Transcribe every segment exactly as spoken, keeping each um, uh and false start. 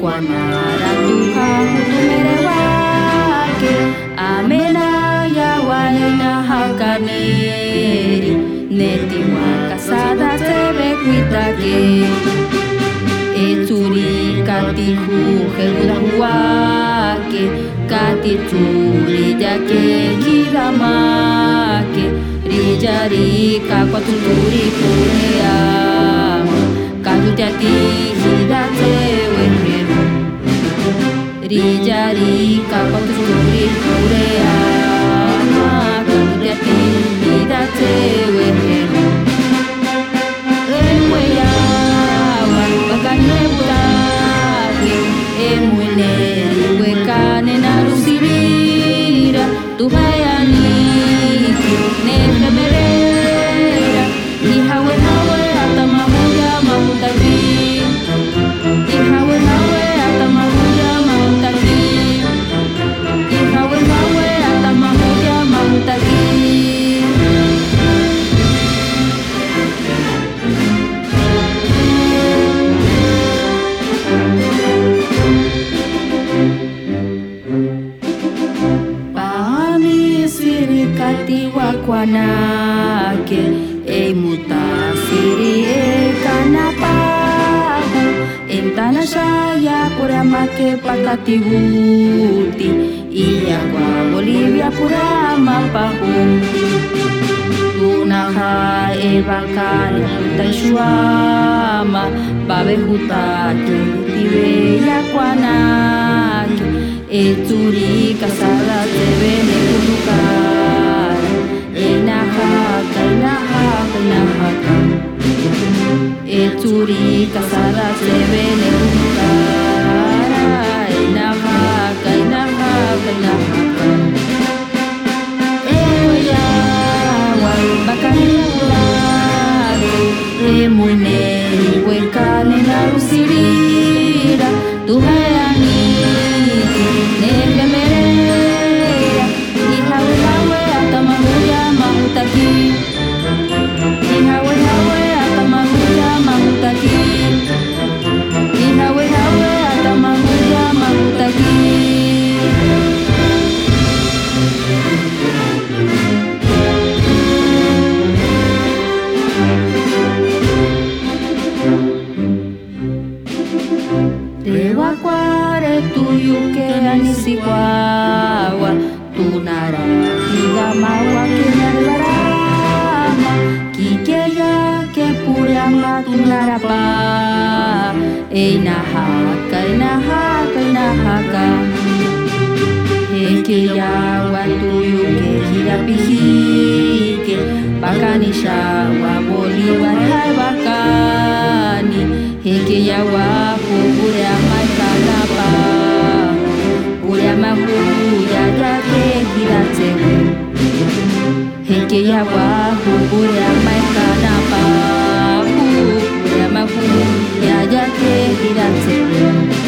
Guamara tuha hutumerewake amena ya waina hakaneri neti wakasada sebe kuitake eturi kati huheruda huake kati turi jake giramake rijari kakwatuturi kurea katutati hidate weheru rijari kakwatuturi kurea katutati hidate weheru emueyawa bakaneburake emueneri wekane na rusirira tuhayaniki nefemerera ihawe hawe atamahuya mahutaki ihawe hawe atamahuya mahutaki ihawe hawe atamahuya mahutaki kati wakwanake e mutasiri e kanapahu entana shaya puramake pakati huti iya kwa Bolivia purama pahu tunaha e bakani taishuama babe hutake tibe yakwanake e turi kasara tebene kuluka enahaka enahaka enahaka eturi kasara sebene kukara enahaka enahaka enahaka ewayawa bakanulake emuineri wekane na rusirira tuhayaniki nefemerea ihawe hawe atamahuya mahutaki ihawe hawe atamahuya mahutaki ihawe hawe atamahuya mahutaki Rewakware tuyuke anisikwawa tunara higamawa kinarvarama kikeya ke purama tunarapa einahaka einahaka einahaka hekeya watuyuke hirapihike bakanisha wa Bolívar hai bakani hekeya wa purama kanapa purama huya yake hiratsewe hekeya wa purama kanapa purama huya yake hiratsewe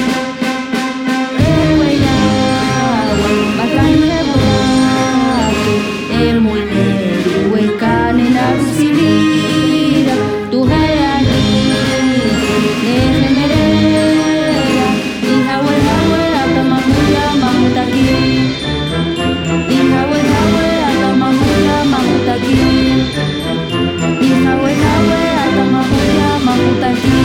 eweyawa bakaneburake emuineri wekane na rusirira tuhayaniki nefemerera ihawe hawe atamahuya mahutaki ihawe hawe atamahuya mahutaki ihawe hawe atamahuya mahutaki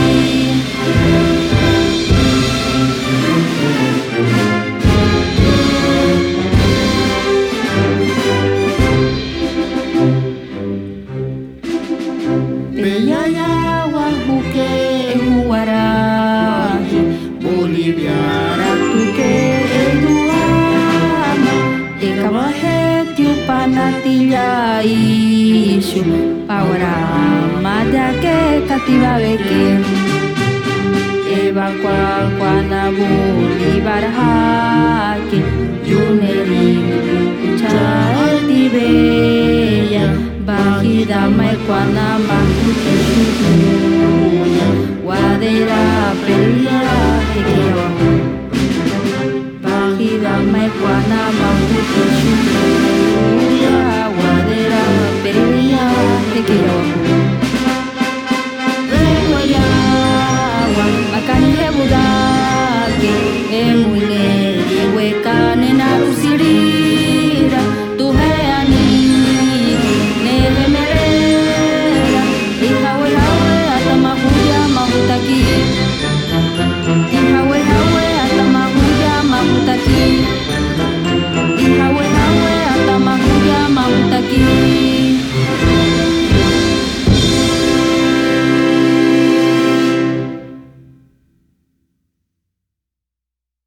Peyaya wahuke huarahi Bolivia ratuke eduama ekawahetiu panatilla ishu pawarama yake kativaveke evakwa kwana Bolívar hake yuneri chaetibeya bajida maikwana makutishukuya wadera pelia